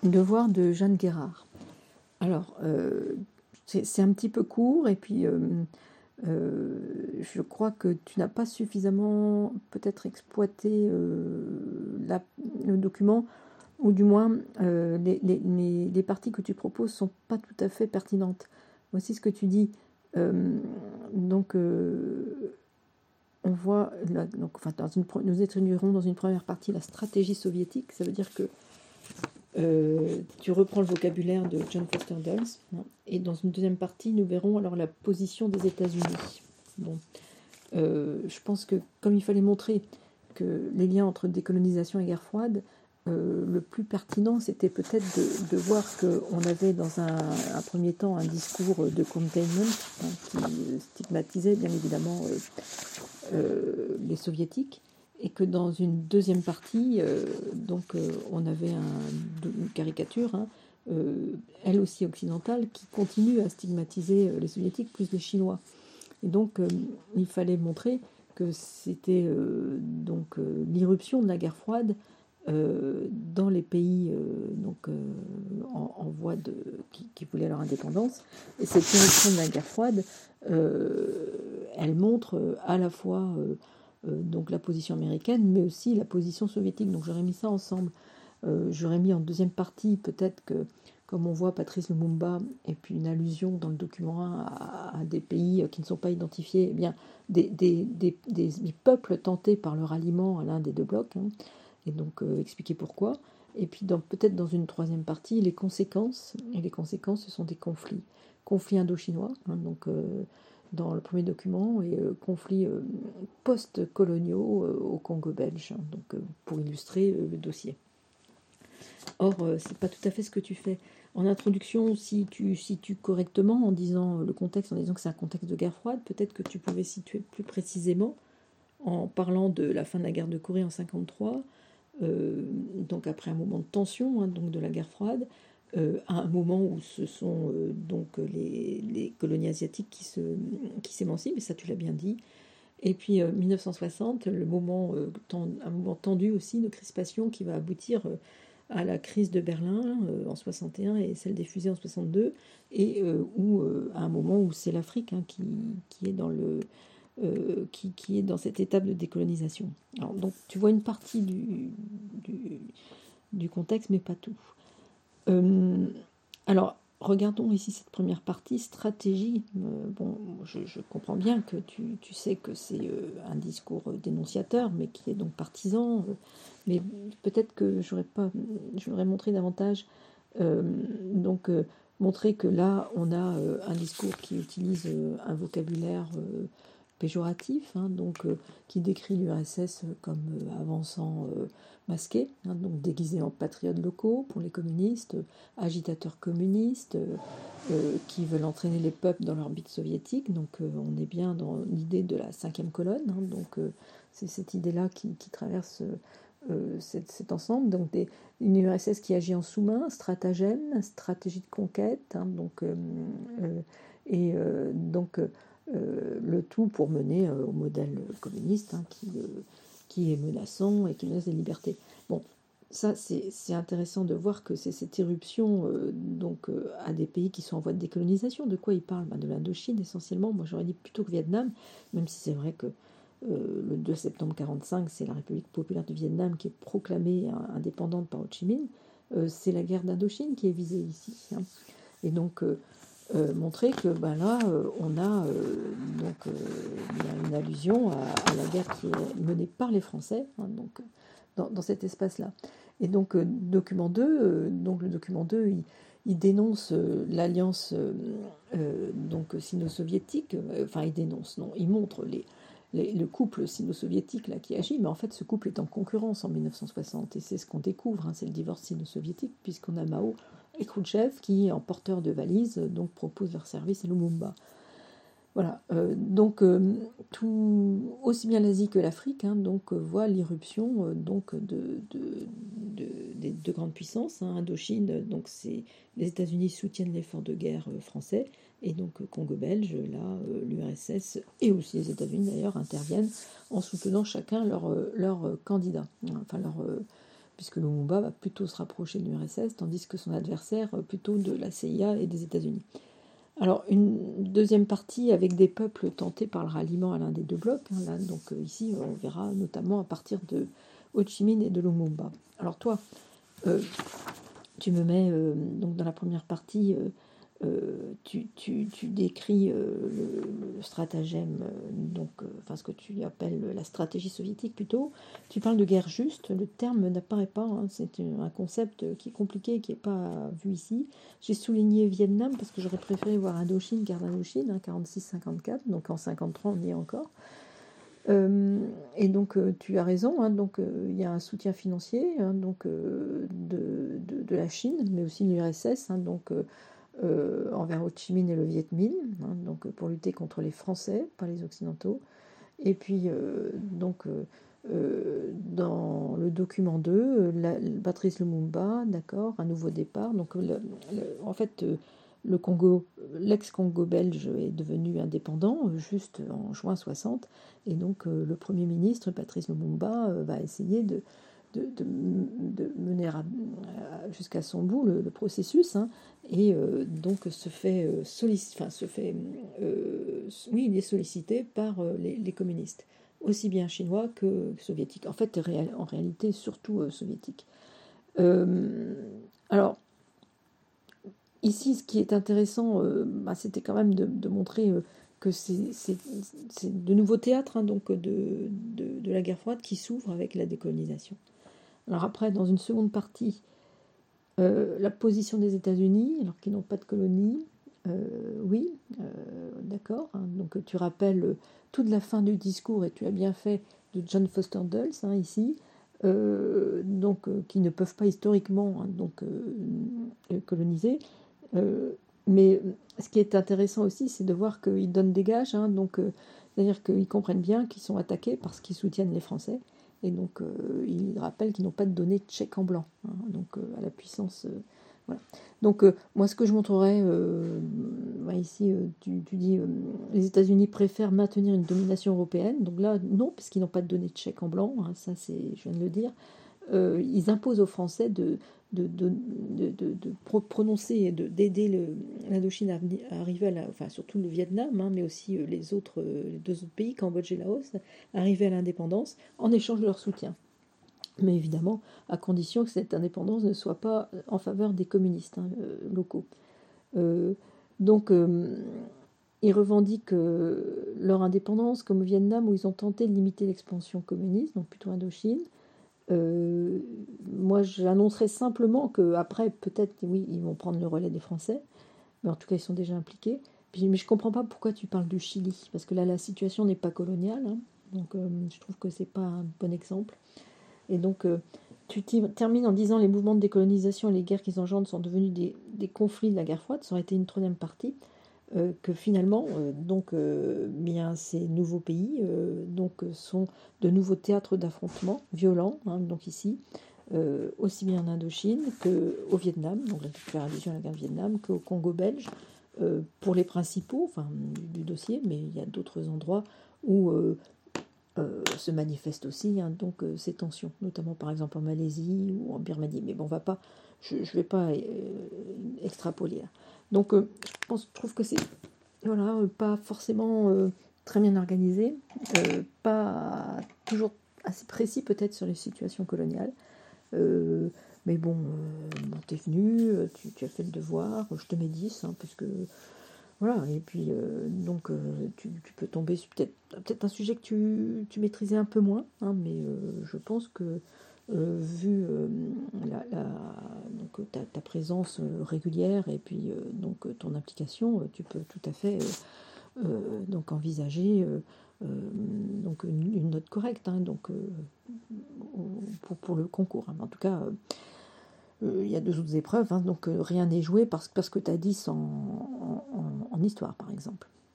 Devoir de Jeanne Guérard. Alors, c'est un petit peu court, et puis je crois que tu n'as pas suffisamment peut-être exploité le document, ou du moins les parties que tu proposes sont pas tout à fait pertinentes. Voici ce que tu dis. Donc, on voit, donc, enfin, nous étudierons dans une première partie la stratégie soviétique. Ça veut dire que tu reprends le vocabulaire de John Foster Dulles, hein, et dans une deuxième partie, nous verrons alors la position des États-Unis. Bon, je pense que comme il fallait montrer que les liens entre décolonisation et guerre froide, le plus pertinent, c'était peut-être de voir qu'on avait dans un premier temps un discours de containment, hein, qui stigmatisait bien évidemment les soviétiques, et que dans une deuxième partie, on avait une caricature, hein, elle aussi occidentale, qui continue à stigmatiser les soviétiques plus les Chinois. Et donc, il fallait montrer que c'était l'irruption de la guerre froide dans les pays en voie de qui voulaient leur indépendance. Et cette irruption de la guerre froide, elle montre à la fois donc la position américaine, mais aussi la position soviétique. Donc j'aurais mis ça ensemble. J'aurais mis en deuxième partie peut-être que, comme on voit Patrice Lumumba, et puis une allusion dans le document 1 à des pays qui ne sont pas identifiés, eh bien des peuples tentés par le ralliement à l'un des deux blocs, hein, et donc expliquer pourquoi. Et puis peut-être dans une troisième partie, les conséquences. Et les conséquences, ce sont des conflits. Conflits indo-chinois, hein, dans le premier document, et conflits post-coloniaux au Congo belge, hein, pour illustrer le dossier. Or, c'est pas tout à fait ce que tu fais. En introduction, si tu situes correctement en disant le contexte, en disant que c'est un contexte de guerre froide, peut-être que tu pouvais situer plus précisément en parlant de la fin de la guerre de Corée en 1953, donc après un moment de tension, hein, donc de la guerre froide, à un moment où ce sont les colonies asiatiques qui s'émancipent, et ça tu l'as bien dit. Et puis 1960, un moment tendu aussi de crispation qui va aboutir à la crise de Berlin en 61 et celle des fusées en 62, et à un moment où c'est l'Afrique, hein, qui est dans qui est dans cette étape de décolonisation. Alors, donc tu vois une partie du contexte, mais pas tout. Alors, regardons ici cette première partie, stratégie. Je comprends bien que tu sais que c'est un discours dénonciateur, mais qui est donc partisan. Mais peut-être que j'aurais montré davantage. Montrer que là, on a un discours qui utilise un vocabulaire péjoratif, hein, qui décrit l'URSS comme avançant masqué, hein, donc déguisé en patriotes locaux pour les communistes, agitateurs communistes qui veulent entraîner les peuples dans l'orbite soviétique. Donc on est bien dans l'idée de la cinquième colonne, hein, c'est cette idée-là qui traverse cet ensemble. Donc une URSS qui agit en sous-main, stratagème, stratégie de conquête, hein, le tout pour mener au modèle communiste, hein, qui est menaçant et qui menace les libertés. Bon, ça c'est intéressant de voir que c'est cette irruption à des pays qui sont en voie de décolonisation. De quoi ils parlent? De l'Indochine essentiellement. Moi j'aurais dit plutôt que Vietnam, même si c'est vrai que le 2 septembre 1945, c'est la République populaire du Vietnam qui est proclamée indépendante par Ho Chi Minh. C'est la guerre d'Indochine qui est visée ici, hein. Et donc montrer que là, on a il y a une allusion à la guerre qui est menée par les Français, hein, dans cet espace-là. Et donc, document 2, le document 2, il dénonce l'alliance sino-soviétique, il dénonce, non, il montre le couple sino-soviétique là, qui agit, mais en fait, ce couple est en concurrence en 1960, et c'est ce qu'on découvre, hein, c'est le divorce sino-soviétique, puisqu'on a Mao et Khrouchtchev qui, en porteur de valises, propose leur service à Lumumba. Voilà, tout, aussi bien l'Asie que l'Afrique, hein, voit l'irruption des deux grandes puissances, hein, Indochine, c'est les États-Unis soutiennent l'effort de guerre français, et Congo belge, là l'URSS et aussi les États-Unis d'ailleurs interviennent en soutenant chacun leur candidat, enfin puisque Lumumba va plutôt se rapprocher de l'URSS, tandis que son adversaire plutôt de la CIA et des États-Unis. Alors, une deuxième partie avec des peuples tentés par le ralliement à l'un des deux blocs. Là, donc ici, on verra notamment à partir de Ho Chi Minh et de Lumumba. Alors toi, tu me mets donc dans la première partie, tu décris le stratagème, enfin ce que tu appelles la stratégie soviétique plutôt. Tu parles de guerre juste, le terme n'apparaît pas, c'est un concept qui est compliqué et qui n'est pas vu ici. J'ai souligné Vietnam parce que j'aurais préféré voir Indochine, guerre d'Indochine, 46-54, donc en 53 on y est encore. Et donc tu as raison, donc il y a un soutien financier de la Chine, mais aussi de l'URSS, envers Ho Chi Minh et le Viet Minh, donc pour lutter contre les Français, pas les Occidentaux. Et puis dans le document 2, Patrice Lumumba, d'accord, un nouveau départ. Donc en fait, le Congo, l'ex-Congo belge est devenu indépendant juste en juin 60, et donc le Premier ministre Patrice Lumumba va essayer de mener jusqu'à son bout le processus, et donc se fait il est sollicité par les communistes, aussi bien chinois que soviétiques. En fait, en réalité, surtout soviétiques. Alors, ici, ce qui est intéressant, c'était quand même de montrer que c'est de nouveaux théâtres de la guerre froide qui s'ouvrent avec la décolonisation. Alors après, dans une seconde partie, la position des États-Unis, alors qu'ils n'ont pas de colonie, d'accord. Donc tu rappelles toute la fin du discours, et tu as bien fait, de John Foster Dulles, ici, qui ne peuvent pas historiquement coloniser. Mais ce qui est intéressant aussi, c'est de voir qu'ils donnent des gages, c'est-à-dire qu'ils comprennent bien qu'ils sont attaqués parce qu'ils soutiennent les Français. Et donc, ils rappellent qu'ils n'ont pas de données de chèque en blanc, à la puissance. Voilà. Donc, moi, ce que je montrerai ici, tu dis les États-Unis préfèrent maintenir une domination européenne. Donc là, non, parce qu'ils n'ont pas de données de chèque en blanc, ça, je viens de le dire. Ils imposent aux Français de prononcer et d'aider l'Indochine à arriver surtout le Vietnam, mais aussi les deux autres pays, Cambodge et Laos, arriver à l'indépendance en échange de leur soutien. Mais évidemment, à condition que cette indépendance ne soit pas en faveur des communistes locaux. Ils revendiquent leur indépendance, comme au Vietnam, où ils ont tenté de limiter l'expansion communiste, donc plutôt Indochine. Moi, j'annoncerai simplement qu'après, peut-être, oui, ils vont prendre le relais des Français, mais en tout cas, ils sont déjà impliqués. Mais je ne comprends pas pourquoi tu parles du Chili, parce que là, la situation n'est pas coloniale, donc je trouve que c'est pas un bon exemple. Et donc, tu termines en disant les mouvements de décolonisation et les guerres qu'ils engendrent sont devenus des conflits de la guerre froide. Ça aurait été une troisième partie. Que finalement, bien ces nouveaux pays sont de nouveaux théâtres d'affrontements violents, donc ici, aussi bien en Indochine qu'au Vietnam, donc la déclaration de la guerre du Vietnam, qu'au Congo belge, pour les principaux du dossier, mais il y a d'autres endroits où se manifestent aussi ces tensions, notamment par exemple en Malaisie ou en Birmanie. Mais bon, je ne vais pas extrapoler là. Donc, je trouve que c'est pas forcément très bien organisé, pas toujours assez précis peut-être sur les situations coloniales. Mais bon, t'es venu, tu as fait le devoir, je te mets 10, puisque voilà, et puis tu peux tomber sur peut-être un sujet que tu maîtrisais un peu moins, mais je pense que vu ta présence régulière et puis ton implication, tu peux tout à fait envisager une note correcte pour le concours. En tout cas, il y a 2 autres épreuves, donc rien n'est joué parce que tu as 10 en histoire, par exemple.